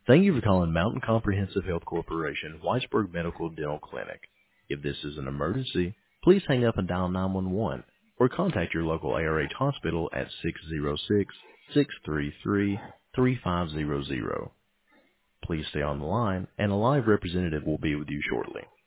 Thank you for calling Mountain Comprehensive Health Corporation, Whitesburg Medical Dental Clinic. If this is an emergency, please hang up and dial 911 or contact your local ARH hospital at 606-633-3500. Please stay on the line and a live representative will be with you shortly.